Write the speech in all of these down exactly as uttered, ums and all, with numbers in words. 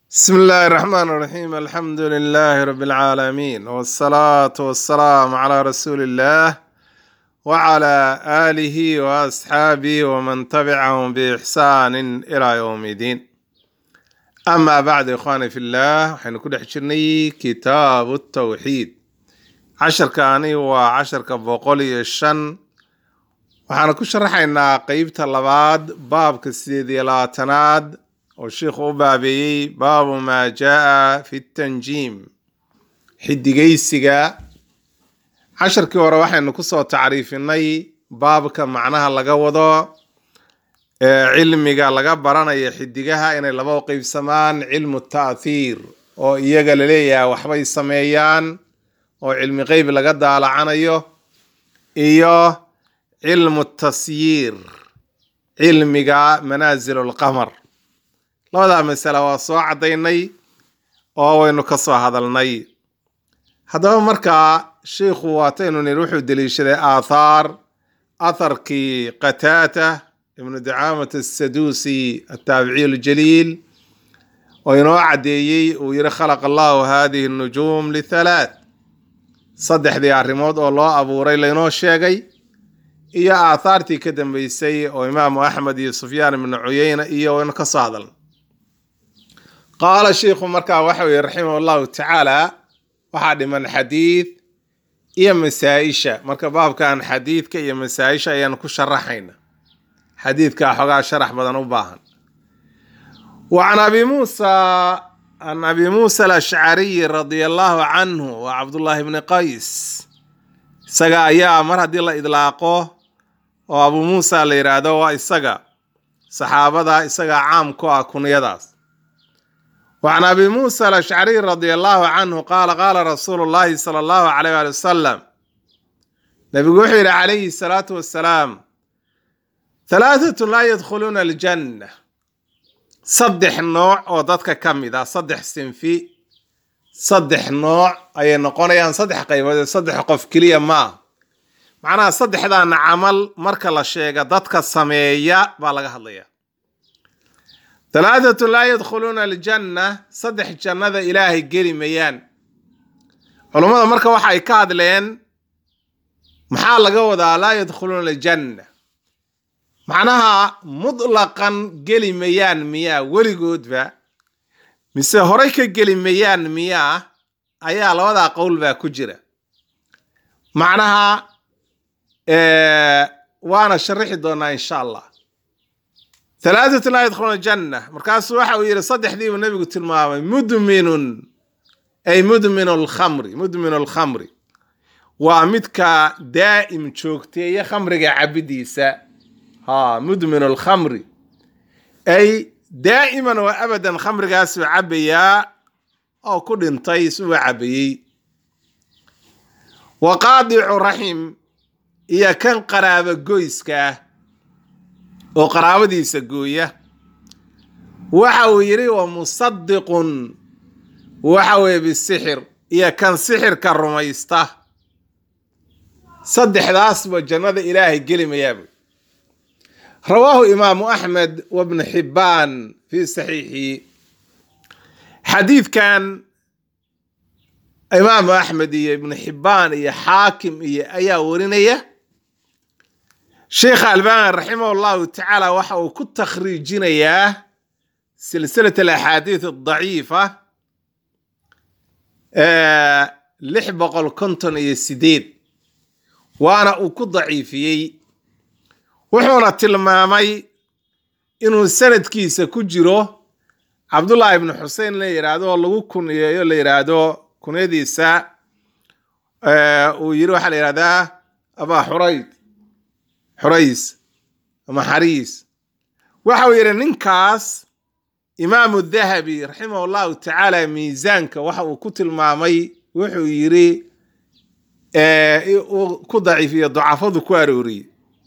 بسم الله الرحمن الرحيم الحمد لله رب العالمين والصلاة والسلام على رسول الله وعلى آله وأصحابه ومن تبعهم بإحسان إلى يوم الدين. أما بعد إخواني في الله حين كل حشرني كتاب التوحيد عشر كاني وعشر كبوقولي الشن وحنا كشرحنا قيبت اللباد باب كسيدي لا تناد والشيخ أبابي باب ما جاء في التنجيم حدقيسيقا عشر كورا وحين نكسو تعريفيني بابك معناها لقوضو علميقا لقبرانا يحدقها إن لباو قيب سمان علم التأثير oo iyaga laleeyahay waxbay sameeyaan oo cilmi qayb laga daalacanayo iyo cilmu tasyiir cilmiga manazilul qamar labada mas'ala waa soo cadaynay oo waynu ka soo hadalnay hadaba marka sheekhu waataynu nir wuxuu daliishaday aathar atharkii qataata ibn du'aamat as-sadusi at-tabi'i al-jalil وينو عديي ويرى خلق الله هذه النجوم لثلاث صدح دي arrimood oo loo abuuray leeno sheegay iyo aatharti ka dambeysay oo imaam Ahmad iyo Sufyaan ibn Uyayna iyo in ka saadal qala sheekhu marka waxa uu raximahullahu ta'ala waxa dhiman xadiid iyo masaa'isha marka baabkan xadiidka iyo masaa'isha ayaan ku sharaxayna xadiidka xogaa sharax badan u baahan وعن أبي موسى عن أبي موسى الأشعري رضي الله عنه وعبد الله بن قيس سجا يا مر هدي الله إطلاقه وأبو موسى الإرادة وإسجا صحابة دا إسجا عام كوا كنيداس وعن أبي موسى الأشعري رضي الله عنه قال قال رسول الله صلى الله عليه وسلم نبي وحي عليه الصلاة والسلام ثلاثة لا يدخلون الجنة صدح نوع oo dadka kamida صدح sinfi صدح nooc ay noqonayaan صدح qaybood صدح qof kaliya ma macnaha saddexdan amal marka la sheega dadka sameeya baa laga hadlaya ثلاثة لا يدخلون الجنة صدح jannada ilaahay gali mayaan culimada marka waxa ay ka hadleen maxaa laga wadaa la يدخلون الجنة معناها مطلقا قلي ميان مياه وليقود با مسا هوريك قلي ميان مياه ايا لوضع قول با كجرة معناها اه وانا شرحي دونا ان شاء الله ثلاثة لا يدخلون الجنة مركز واحد ويري صدح دي والنبي قلت الماما مدمن اي مدمن الخمر مدمن الخمر ومدك دائم شوكتي يا خمر عبديسا ها مدمن الخمر أي دائما وأبدا خمر جاس عبيا أو كل انطيس وعبي وقاضع رحم إيا كان قرابة جويسكا وقرابة دي سجوية وحويري ومصدق وحوي بالسحر إيا كان سحر كالرميسته صدح داس وجنة إلهي قلم يابي رواه إمام أحمد وابن حبان في صحيحه حديث كان إمام أحمد يا ابن حبان يا حاكم يا أيا ورينية شيخ الباني رحمه الله تعالى وحو كنت تخريجين يا سلسلة الأحاديث الضعيفة آه لحبق الكنتن يا سديد وأنا أكو ضعيفي wuxuuna tilmaamay inuu sanadkiisa ku jiro Abdullah ibn Hussein la yiraahdo lagu kuniyo la yiraahdo kuniyadiisa ee uu yiri waxa la yiraahdaa Aba Hurayd Hurays ama Haris waxa uu yiri ninkaas Imam al-Dhahabi rahimahullahu ta'ala miisaanka waxa uu ku tilmaamay wuxuu yiri ee uu ku daciifiyo ducafadu ku arooriyay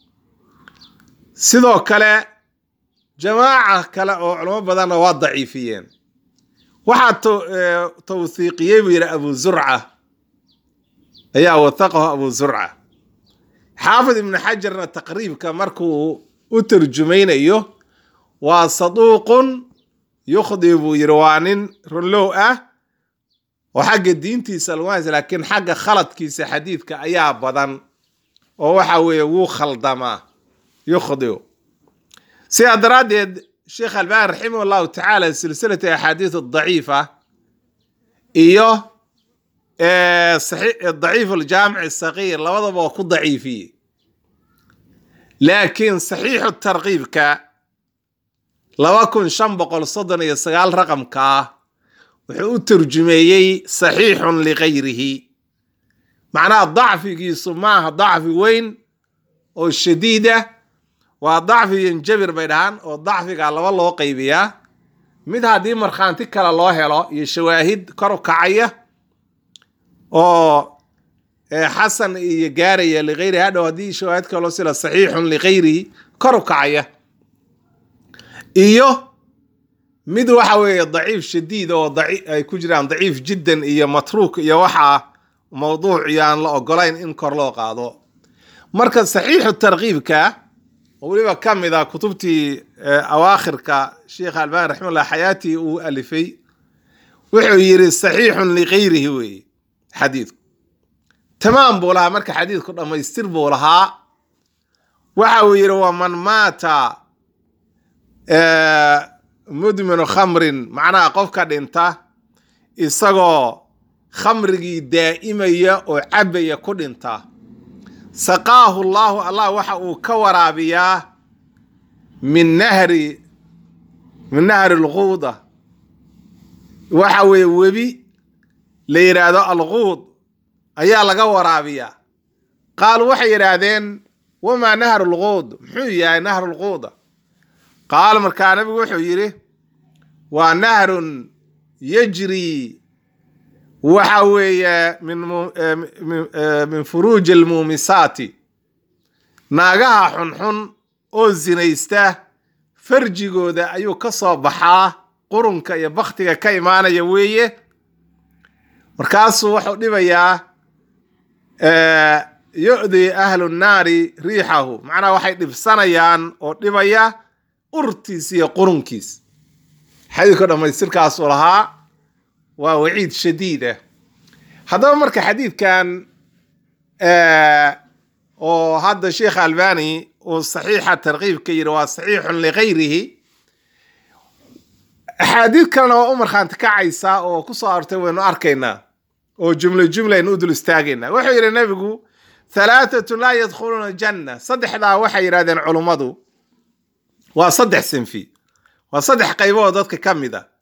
sidoo kale jamaaca kale oo culimo badan waa daciifiyeen waxa tawthiiqiyay wiira Abu Zur'a ayaa wathaqahu Abu Zur'a Haafid ibn Hajarna taqriibka markuu u tarjumaynayo waa saduuqun yukhdi buu yiri waa nin runlow ah oo xagga diintiisa lagu haysto laakiin xagga khaladkiisa xadiidka ayaa badan oo waxa weeye wuu khaldamaa yukhdi sidaa daraaddeed sheekh albani raximah llahu tacaala silsilata axaadiis daciifa iyo daciif aljaamic sagiir labadaba waa ku daciifiyey laakiin saxiixu tarkiibka laba kun shan boqol soddon iyo sagaal raqamka ah wuxuu u turjumeeyey saxiixun ligayrihi macnaha dacfigiisu maaha dacfi weyn oo shadiida waa dacfi yanjabir bay dhahaan oo dacfiga laba loo qaybiyaa mid haddii markhaanti kale loo helo iyo shawaahid kor u kacaya oo xasan iyo gaaraya ligayrihi hadhow haddii shawaahid kale loo sila saxiixun ligayrihi kor u kacaya iyo mid waxa weeye daciif shadiid oo ay ku jiraan daciif jiddan iyo matruuk iyo waxaa mawduuc iyo aan la ogolayn in kor loo qaado marka saxiixu tarkiibka oo weliba ka mid ah kutubtii awaakhirka sheekh albani raximahullah xayaatii uu alifay wuxuu yiri saxiixun ligayrihi weeye xadiidku tamaam buu lahaa marka xadiidku dhammaystir buu lahaa waxa uu yiri waman maata mudminu khamrin macnaha qofka dhinta isagoo khamrigii daa'imaya oo cabaya ku dhinta saqaahu llaahu allah waxa uu ka waraabiyaa min nahri min nahri alquuda waxa weeye webi la yidhaahdo alquud ayaa laga waraabiyaa qaalu waxay yidhaahdeen wamaa nahru alquud muxuu yahay nahru alquuda qaal markaa nabigu wuxuu yidhi waa nahrun yajri waxa weeye min furuuji almuumisaati naagaha xunxun oo zinaysta farjigooda ayuu ka soo baxaa qurunka iyo baktiga ka imaanaya weeye markaasuu wuxuu dhibayaa yu'di ahlu nnaari riixahu macnaha waxay dhibsanayaan oo dhibaya urtiis iyo qurunkiis xadiidka dhammaystirkaas uu lahaa waa waciid shadiid ah haddaba marka xadiidkan oo hadda sheekh albani uu saxiixa tarkiibka yidhi waa saxiixun ligayrihi axaadiid kalena waa u markhaanti kacaysa oo ku soo arortay waynu arkaynaa oo jumlo jumla aynu u dul istaagaynaa wuxuu yidhi nabigu halaatatun laa yadkhuluuna janna saddexdaa waxay yidhahdeen culummadu waa saddex sinfi waa saddex qaybood dadka ka mid a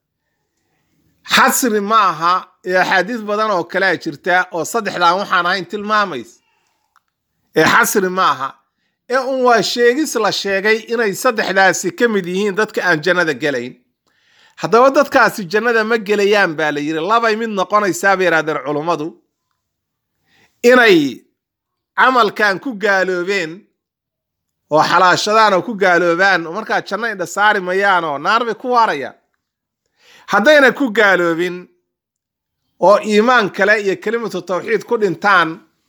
xasri ma aha ee axaadiis badan oo kalea jirta oo saddexdan waxaan ahayn tilmaamays ee xasri ma aha ee un waa sheegis la sheegay inay saddexdaasi ka mid yihiin dadka aan jannada gelayn haddaba dadkaasi jannada ma gelayaan baa la yidhi labay mid noqonaysaa bay yidhahdeen culummadu inay camalkan ku gaaloobeen oo xalaashadaan oo ku gaaloobaan oo markaa janno indha saari mayaan oo naar bay ku waarayaan haddayna ku gaaloobin oo iimaan kale iyo kelimatu tawxiid ku dhintaan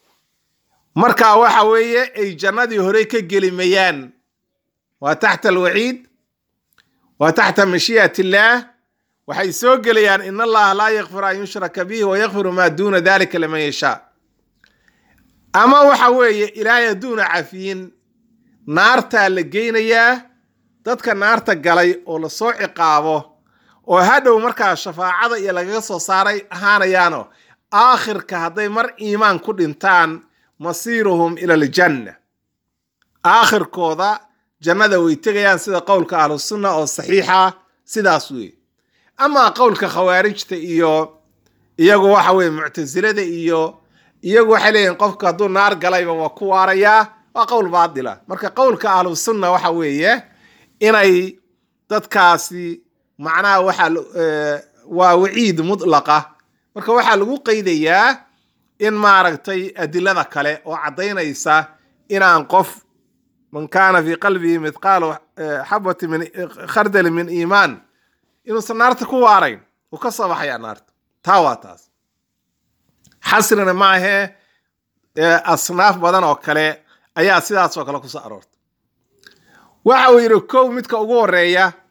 markaa waxa weeye ay jannadii horey ka geli mayaan waa taxta alwaciid waa taxta mashii'at illaah waxay soo gelayaan in allaha laa yakfiru an yushraka bihi wa yakfiru maa duuna dalika liman yashaa ama waxa weeye ilaahay hadduuna cafiyin naartaa la geynayaa dadka naarta galay oo lasoo ciqaabo oo hadhow markaa shafaacada iyo lagaga soo saaray ahaanayaano aakhirka hadday mar iimaan ku dhintaan masiiruhum ila aljanna aakhirkooda jannada way tegayaan sida qowlka ahlusunna oo saxiixa sidaas weeye amaa qowlka khawaarijta iyo iyagu waxa weye muctasilada iyo iyagu waxay leeyihin qofka hadduu naar galayba waa ku waarayaa waa qowl baadila marka qowlka ahlusunna waxa weeye inay dadkaasi macnaha waxa waa waciid mutlaqa marka waxaa lagu qaydayaa in maaragtay adilada kale oo caddaynaysa inaan qof man kaana fii qalbihi mithqaalu xabati min khardali min iimaan inuusan naarta ku waarayn uu ka soo baxayaa naarta taa waa taas xasrina ma ahee asnaaf badan oo kale ayaa sidaas oo kale ku soo aroortay waxa uu yidhi kow midka ugu horeeya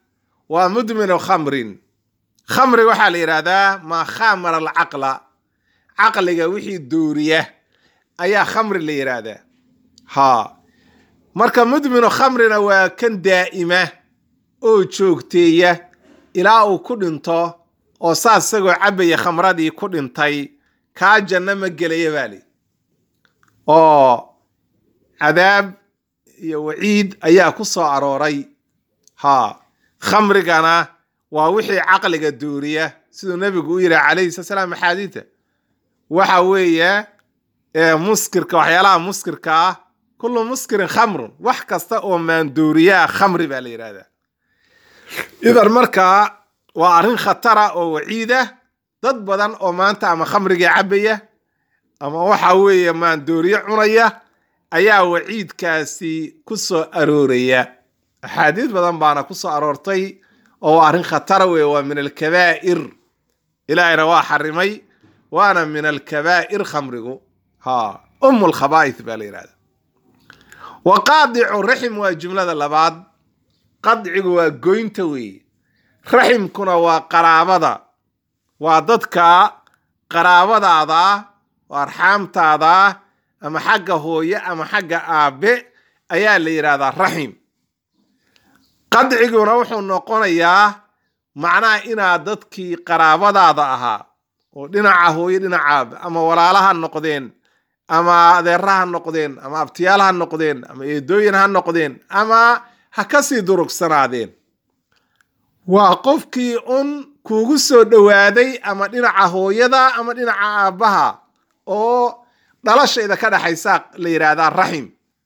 waa mudminu khamrin. Khamri waxaa la yidhaahdaa maa khamara alcaqla, caqliga wixii dooriya ayaa khamri la yidhaahdaa. ha marka mudminu khamrina waa kan daa'ima oo joogteeya ilaa uu ku dhinto, oo saas isagoo cabaya khamradii ku dhintay, kaa janno ma gelaya baa li. oo cadaab iyo waciid ayaa ku soo arooray. ha khamrigana waa wixii caqliga dooriya, siduu nebigu u yidhi calayhi salaam axaadiita. waxa weeye muskirka, waxyaalaha muskirka ah, kullu muskirin khamrun, wax kasta oo maandooriyaa khamri baa la yidhahdaa. idan markaa waa arrin khatara oo waciida. dad badan oo maanta ama khamriga cabaya ama waxa weeye maandooriye cunaya ayaa waciidkaasi ku soo arooraya. axaadiis badan baana ku soo aroortay oo arrin khatara weeye, waa min alkabaa'ir. ilaahayna waa xarimay, waana min alkabaa'ir khamrigu. ha umu lkhabaa'ith baa la yidhahdaa. wa qaadicu raxim waa jumlada labaad. qadcigu waa goynta weeye. raximkuna waa qaraabada, waa dadka qaraabadaada oo arxaamtaada ama xagga hooye ama xagga aabe ayaa la yidhahdaa raxim. qadciguna wuxuu noqonayaa macnaha inaad dadkii qaraabadaada ahaa oo dhinaca hooye dhinaca aabe ama walaalaha noqdeen ama adeeraha noqdeen ama abtiyaalaha noqdeen ama eedooyin ha noqdeen ama ha kasii durugsanaadeen, waa qofkii un kuugu soo dhowaaday ama dhinaca hooyada ama dhinaca aabbaha oo dhalashayda ka dhaxaysa la yidhaahdaa raxim.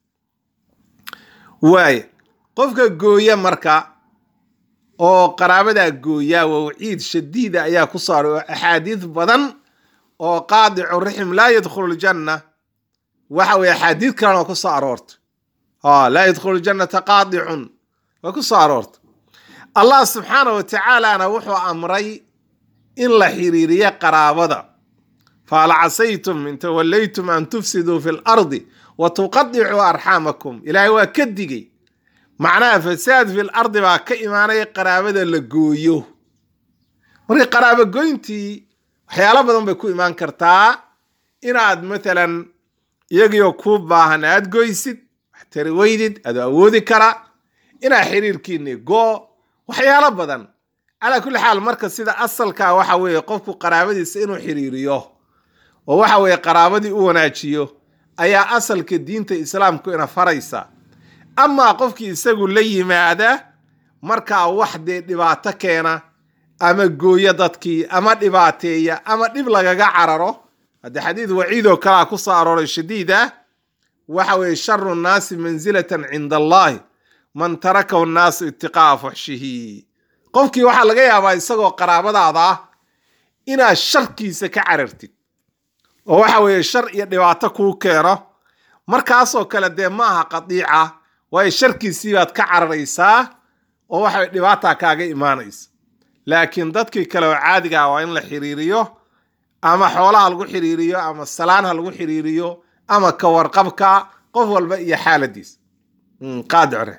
waaye qofka gooya marka oo qaraabadaa gooyaa waa waciid shadiida ayaa ku soo arooray. axaadiis badan oo qaadicu raxim laa yadkhulu ljanna, waxa weeye axaadiis kalena oo ku soo aroortay. ha laa yadkhulu ljannata qaadicun waa ku soo aroortay. allah subxaana wa tacaalana wuxuu amray in la xiriiriyo qaraabada. fahal casaytum in tawallaytum an tufsiduu fi lardi wa tuqadicuu arxaamakum. ilaahay waa ka digay, macnaha fasaad fi lardi baa ka imaanaya qaraabada la gooyo. marka qaraabo goyntii waxyaalo badan bay ku imaan kartaa. inaad matalan iyagiyo kuu baahan aad goysid, wax tari weydid adoo awoodi kara, inaad xiriirkiini goo, waxyaalo badan. calaa kulli xaal marka sida asalkaa waxa weeye qofku qaraabadiisa inuu xiriiriyo oo waxa weeye qaraabadii u wanaajiyo ayaa asalka diinta islaamku ina faraysa. amaa qofkii isagu la yimaada markaa wax dee dhibaato keena ama gooya dadkii ama dhibaateeya ama dhib lagaga cararo, haddii xadiid waciidoo kalea ku soo arooray shadiida, waxa weeye sharu nnaasi mansilatan cinda allahi man tarakahu nnaasu itiqaa'a fuxshihi. qofkii waxaa laga yaabaa isagoo qaraabadaada ah inaad sharkiisa ka carartid oo waxa weeye shar iyo dhibaato kuu keeno. markaasoo kale dee ma aha qadiica, waayo sharkiisii baad ka cararaysaa oo waxa dhibaataa kaaga imaanaysa. laakiin dadkii kale oo caadiga ah waa in la xiriiriyo, ama xoolaha lagu xiriiriyo ama salaanha lagu xiriiriyo ama ka warqabka qof walba iyo xaaladiisa. qaadicre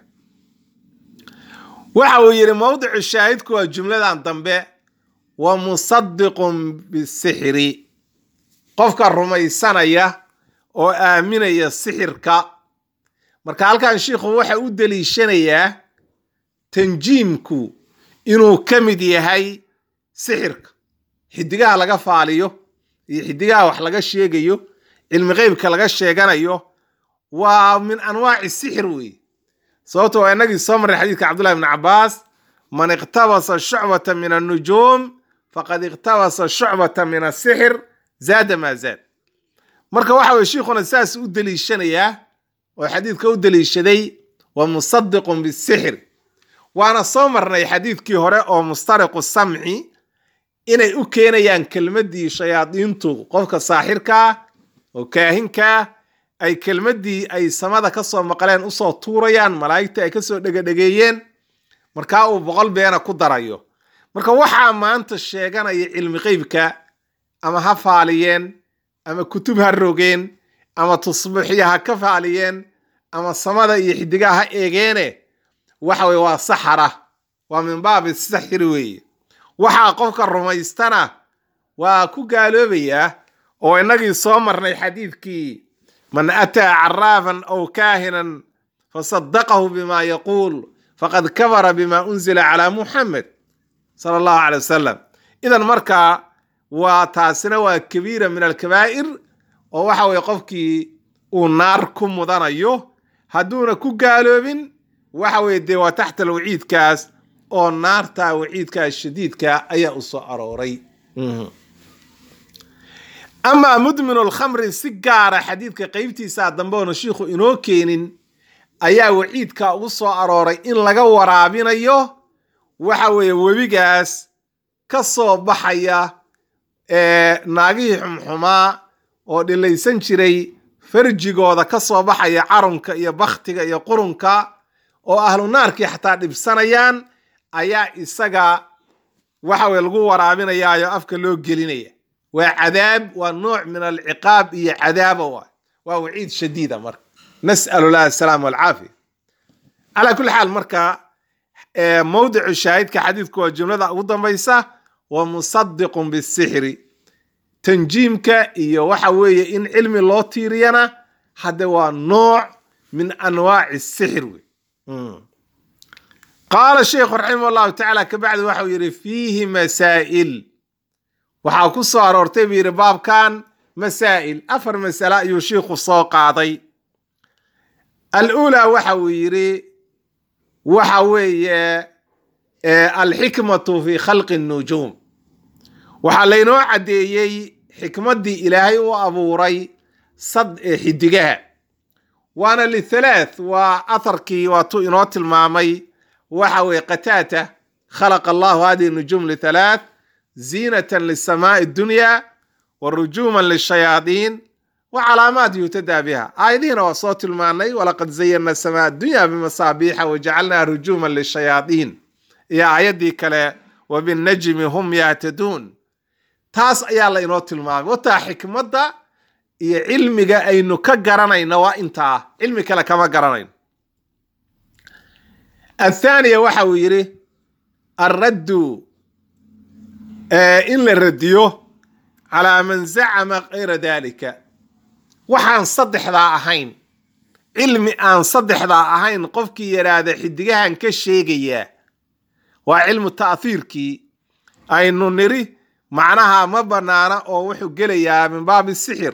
waxa uu yidhi mawdicu shaahidku waa jumladan dambe, wa musadiqun bisixri, qofka rumaysanaya oo aaminaya sixirka. marka halkan shiikhu waxa u deliishanayaa tanjiimku inuu ka mid yahay sixirka. xidigaha laga faaliyo iyo xidigaha wax laga sheegayo, cilmi qeybka laga sheeganayo, waa min anwaaci sixir weeye. sababto waa inagii soo marray xadiidka cabdullahi ibn cabbaas, man iqtabasa shucbata min annujuum faqad iqtabasa shucbata min asixir zaada maa zaad. marka waxa weye shiikhuna saas u deliishanayaa oo xadiidka u deliishaday wa musadiqun bisixir. waana soo marnay xadiidkii hore oo mustariqu samci inay u keenayaan kelmaddii shayaadiintu qofka saaxirkaa oo kaahinkaa ay kelmaddii ay samada ka soo maqleen usoo tuurayaan, malaa'igta ay kasoo dhegadhegeeyeen, markaa uu boqol beena ku darayo. marka waxaa maanta sheeganaya cilmi qeybka ama ha faaliyeen ama kutub ha rogeen ama tusbuuxiya ha ka faaliyeen ama samada iyo xidigaha ha eegeene, waxa weye waa saxara waa min baabi sixri weeye waxaa qofka rumaystana waa ku gaaloobayaa oo innagii soo marnay xadiidkii man ataa caraafan aw kaahinan fasadaqahu bima yaquul faqad kafara bima unzila calaa muxamed sala allahu calay wasalam idan markaa waa taasina waa kabiira min alkabaa'ir oo waxa weye qofkii uu naar ku mudanayo hadduuna ku gaaloobin waxa weye dee waa taxta alwaciidkaas oo naarta waciidkaas shadiidka ayaa u soo arooray amaa mudminu lkhamri si gaara xadiidka qeybtiisa dambe oona shiikhu inoo keenin ayaa waciidka ugu soo arooray in laga waraabinayo waxa weeye webigaas ka soo baxaya naagihii xumxumaa oo dhilaysan jiray farjigooda ka soo baxaya carunka iyo bakhtiga iyo qurunka oo ahlu naarkii xataa dhibsanayaan ayaa isaga waxa weye lagu waraabinayaayo afka loo gelinaya waa cadaab waa nooc min alciqaab iyo cadaaba waa waa waciid shadiida marka nas'alu llah asalaam walcaafiya calaa kulli xaal marka mawdicu shaahidka xadiidku waa jumlada ugu dambaysa wa musadiqun bisixri tanjiimka iyo waxa weeye in cilmi loo tiiriyana hadda waa nooc min anwaaci sixir wey qaala sheikhu raximah llahu tacaala kabacdi waxau yidhi fiihi masaa'il waxaa ku soo aroortay buu yidhi baabkan masaa'il afar masale ayuu shiikhu soo qaaday alulaa waxa uu yidhi waxa weeye alxikmatu fi khalqi nujuum waxaa laynoo caddeeyey xikmaddii ilaahay u abuuray sad xidigaha waana lithalaath waa atharkii waatuu inoo tilmaamay waxa weye qataata khalaqa allahu hadihi nujuum lithalaath ziinatan lisamaa'i addunya wa rujuuman lishayaadiin wa calaamaat yuhtadaa biha aayadihiina waa soo tilmaanay walaqad zayana samaa addunya bimasaabiixa wajacalnaa rujuuman lishayaadiin iyo aayaddii kale wa binnajmi hum yahtaduun taas ayaa la inoo tilmaamay wataa xikmadda iyo cilmiga aynu ka garanayno waa intaa cilmi kale kama garanayno athaaniya waxa uu yidhi alraddu in la radiyo calaa man zacama kayra dalika waxaan saddexdaa ahayn cilmi aan saddexdaa ahayn qofkii yidhaahda xidigahan ka sheegayaa waa cilmu ta'hiirkii aynu niri macnaha ma banaana oo wuxuu gelayaa min baabi sixir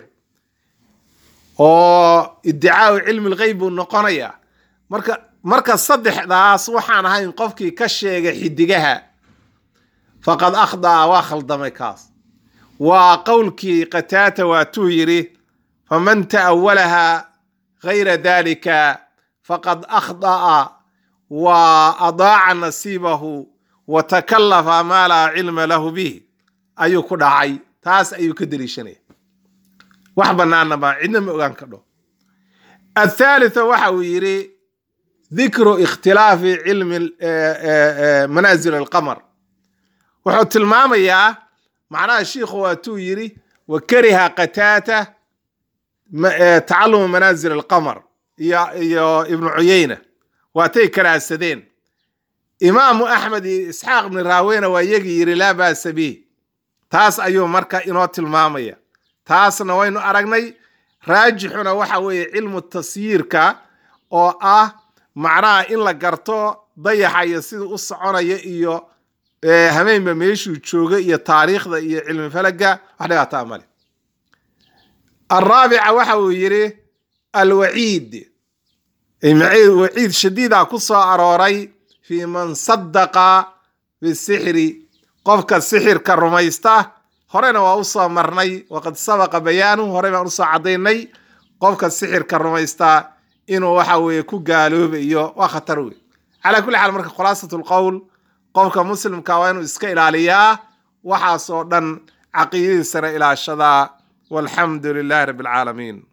oo iddicaau cilmi lgeyb buu noqonayaa marka marka saddexdaas waxaan ahayn qofkii ka sheegay xidigaha faqad akhdaa waa khaldamay kaas waa qowlkii qataata waatuu yidhi faman ta'awalaha gayra dalika faqad akhda'a wa adaaca nasiibahu wa takallafa maa laa cilma lahu bih ayuu ku dhacay taas ayuu ka deliishanaya wax banaana ma cidna ma ogaan ka dho athaalitha waxa uu yidhi dikru ikhtilaafi cilmi manaazil alqamar wuxuu tilmaamayaa macnaha shiikhu waatuu yidhi wa kariha qataata tacaluma manaazil alqamar iyo iyo ibnu cuyayna waatay karaasadeen imaamu axmed iyo isxaaq ibni raaweyna waa iyagii yidhi laa baasa bih taas ayuu marka inoo tilmaamaya taasna waynu aragnay raajixuna waxa weeye cilmu tasyiirka oo ah macnaha in la garto dayaxa iyo sida u soconaya iyo hameenba meeshuu jooga iyo taariikhda iyo cilmi falaga wax dhibaataa male alraabica waxa uu yidhi alwaciid waciid shadiida ku soo arooray fii man sadaqa bisixri qofka sixirka rumaysta horena waa u soo marnay waqad sabaqa bayaanuhu hore baan usoo caddaynay qofka sixirka rumaysta inuu waxa weeye ku gaaloobayo waa khatar wey calaa kulli xaal marka khulaasatu lqowl qofka muslimka waa inuu iska ilaaliyaa waxaas oo dhan caqiidadiisana ilaashadaa walxamdu lilahi rabbi alcaalamiin